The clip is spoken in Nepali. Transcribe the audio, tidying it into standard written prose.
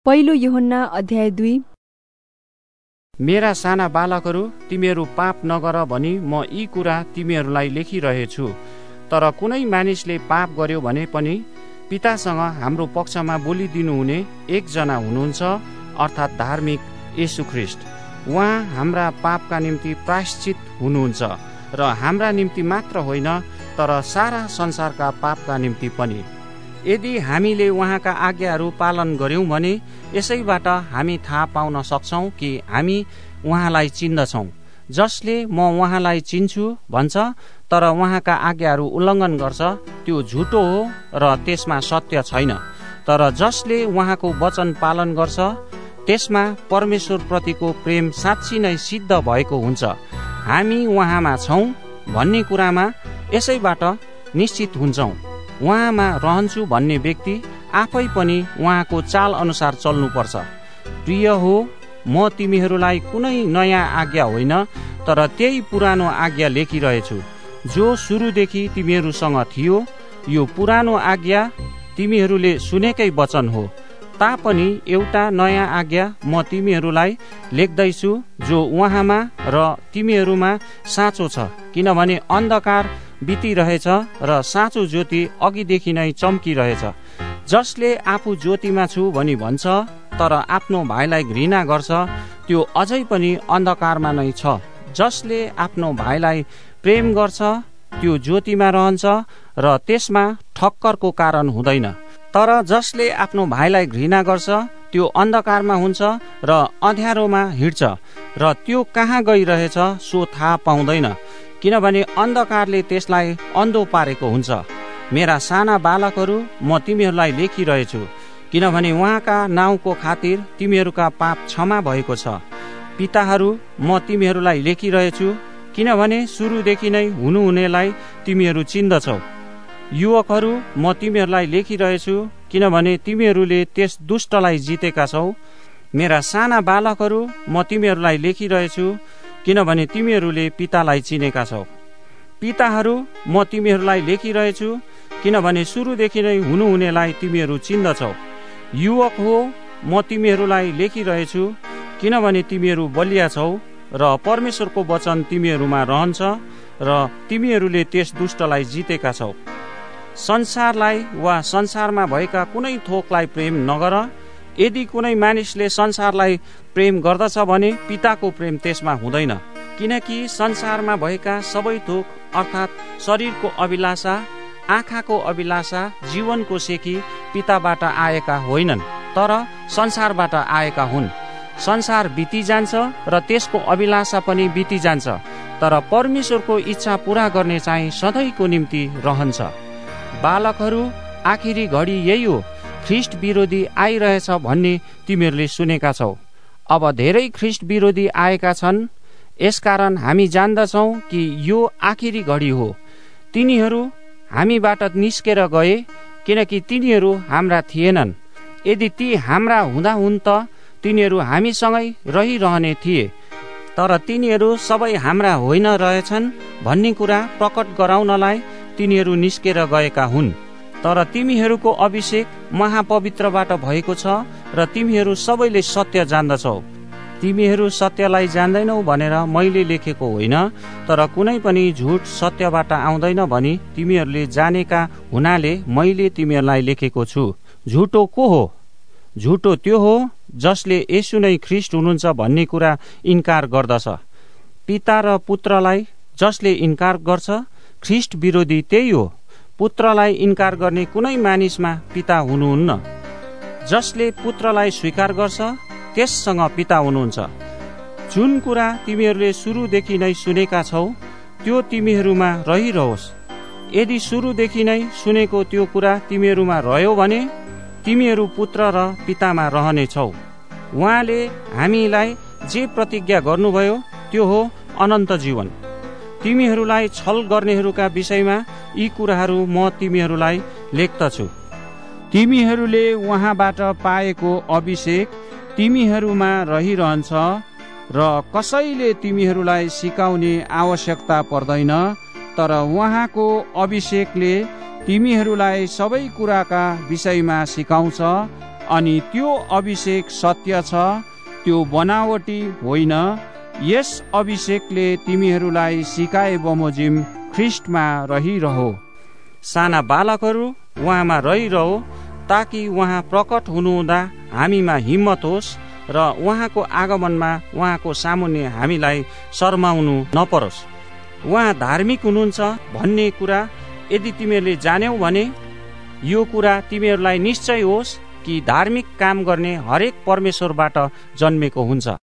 पहिलो यूहन्ना अध्याय 2। मेरा साना बालकहरू, तिमीहरू पाप नगर भनी म यी कुरा तिमीहरूलाई लेखिरहेछु। तर कुनै मानिसले पाप गर्यो भने पनि पितासँग हाम्रो पक्षमा बोलिदिनु हुने एकजना हुनुहुन्छ, अर्थात् धार्मिक येशू ख्रीष्ट। उहाँ हाम्रा पापका निम्ति प्रायश्चित हुनुहुन्छ र हाम्रा निम्ति मात्र होइन, तर सारा संसारका पापका निम्ति पनि। यदि हामीले उहाँका आज्ञाहरू पालन गर्यौं भने यसैबाट हामी थाहा पाउन सक्छौं कि हामी उहाँलाई चिन्दछौं। जसले म उहाँलाई चिन्छु भन्छ तर उहाँका आज्ञाहरू उल्लङ्घन गर्छ, त्यो झुटो हो र त्यसमा सत्य छैन। तर जसले उहाँको वचन पालन गर्छ त्यसमा परमेश्वर प्रतिको प्रेम साँच्ची नै सिद्ध भएको हुन्छ। हामी उहाँमा छौं भन्ने कुरामा यसैबाट निश्चित हुन्छौं। उहाँमा रहन्छु भन्ने व्यक्ति आफै पनि उहाँको चाल अनुसार चल्नुपर्छ। प्रिय हो, म तिमीहरूलाई कुनै नयाँ आज्ञा होइन, तर त्यही पुरानो आज्ञा लेखिरहेछु जो सुरुदेखि तिमीहरूसँग थियो। यो पुरानो आज्ञा तिमीहरूले सुनेकै वचन हो, तापनि एउटा नयाँ आज्ञा म तिमीहरूलाई लेख्दैछु जो उहाँमा र तिमीहरूमा साँचो छ। किनभने अन्धकार बितिरहेछ र साँचो ज्योति अघिदेखि नै चम्किरहेछ। जसले आफू ज्योतिमा छु भनी भन्छ तर आफ्नो भाइलाई घृणा गर्छ, त्यो अझै पनि अन्धकारमा नै छ। जसले आफ्नो भाइलाई प्रेम गर्छ त्यो ज्योतिमा रहन्छ र त्यसमा ठक्करको कारण हुँदैन। तर जसले आफ्नो भाइलाई घृणा गर्छ त्यो अन्धकारमा हुन्छ र अँध्यारोमा हिँड्छ र त्यो कहाँ गइरहेछ सो थाहा पाउँदैन, किनभने अन्धकारले त्यसलाई अन्धो पारेको हुन्छ। मेरा साना बालकहरू, म तिमीहरूलाई लेखिरहेछु किनभने उहाँका नाउँको खातिर तिमीहरूका पाप क्षमा भएको छ। पिताहरू, म तिमीहरूलाई लेखिरहेछु किनभने सुरुदेखि नै हुनुहुनेलाई तिमीहरू चिन्दछौ। युवकहरू, म तिमीहरूलाई लेखिरहेछु किनभने तिमीहरूले त्यस दुष्टलाई जितेका छौ। मेरा साना बालकहरू, म तिमीहरूलाई लेखिरहेछु किनभने तिमीहरूले पितालाई चिनेका छौ। पिताहरू, म तिमीहरूलाई लेखिरहेछु किनभने सुरुदेखि नै हुनुहुनेलाई तिमीहरू चिन्दछौ। युवक हो, म तिमीहरूलाई लेखिरहेछु किनभने तिमीहरू बलिया छौ र परमेश्वरको वचन तिमीहरूमा रहन्छ र तिमीहरूले त्यस दुष्टलाई जितेका छौ। संसारलाई वा संसारमा भएका कुनै थोकलाई प्रेम नगर। यदि कुनै मानिसले संसारलाई प्रेम गर्दछ भने पिताको प्रेम त्यसमा हुँदैन। किनकि संसारमा भएका सबै थोक अर्थात् शरीरको अभिलाषा, आँखाको अभिलाषा, जीवनको सेकी पिताबाट आएका होइनन्, तर संसारबाट आएका हुन्। संसार बितिजान्छ र त्यसको अभिलाषा पनि बितिजान्छ, तर परमेश्वरको इच्छा पूरा गर्ने चाहिँ सधैँको निम्ति रहन्छ। बालकहरू, आखिरी घडी यही हो। ख्रीष्ट विरोधी आइरहेछ भन्ने तिमीहरूले सुनेका छौ। अब धेरै ख्रीष्ट विरोधी आएका छन्। यसकारण हामी जान्दछौ कि यो आखिरी घडी हो। तिनीहरू हामीबाट निस्केर गए किनकि तिनीहरू हाम्रा थिएनन्। यदि ती हाम्रा हुँदा हुन् त तिनीहरू हामीसँगै रहिरहने थिए, तर तिनीहरू सबै हाम्रा होइन रहेछन् भन्ने कुरा प्रकट गराउनलाई तिनीहरू निस्केर गएका हुन्। तर तिमीहरूको अभिषेक महापवित्रबाट भएको छ र तिमीहरू सबैले सत्य जान्दछौ। तिमीहरू सत्यलाई जान्दैनौ भनेर मैले लेखेको होइन, तर कुनै पनि झुट सत्यबाट आउँदैन भनी तिमीहरूले जानेका हुनाले मैले तिमीहरूलाई लेखेको छु। झुटो को हो? झुटो त्यो हो जसले येशू नै ख्रीष्ट हुनुहुन्छ भन्ने कुरा इन्कार गर्दछ। पिता र पुत्रलाई जसले इन्कार गर्छ ख्रीष्ट विरोधी त्यही हो। पुत्रलाई इन्कार गर्ने कुनै मानिसमा पिता हुनुहुन्न। जसले पुत्रलाई स्वीकार गर्छ त्यससँग पिता हुनुहुन्छ। जुन कुरा तिमीहरूले सुरुदेखि नै सुनेका छौ त्यो तिमीहरूमा रहिरहोस्। यदि सुरुदेखि नै सुनेको त्यो कुरा तिमीहरूमा रह्यो भने तिमीहरू पुत्र र पितामा रहनेछौ। उहाँले हामीलाई जे प्रतिज्ञा गर्नुभयो त्यो हो अनन्त जीवन। तिमीहरूलाई छल गर्नेहरूका विषयमा यी कुराहरू म तिमीहरूलाई लेख्दछु। तिमीहरूले उहाँबाट पाएको अभिषेक तिमीहरूमा रहिरहन्छ र कसैले तिमीहरूलाई सिकाउने आवश्यकता पर्दैन, तर उहाँको अभिषेकले तिमीहरूलाई सबै कुराका विषयमा सिकाउँछ अनि त्यो अभिषेक सत्य छ, त्यो बनावटी होइन। यस अभिषेकले तिमीहरूलाई सिकाए बमोजिम ख्रिस्टमा रहिरहो। साना बालकहरू उहाँमा रहिरहो, ताकि उहाँ प्रकट हुनुहुँदा हामीमा हिम्मत होस् र उहाँको आगमनमा उहाँको सामुन्ने हामीलाई शर्माउनु नपरोस्। उहाँ धार्मिक हुनुहुन्छ भन्ने कुरा यदि तिमीहरूले जान्यौ भने यो कुरा तिमीहरूलाई निश्चय होस् कि धार्मिक काम गर्ने हरेक परमेश्वरबाट जन्मेको हुन्छ।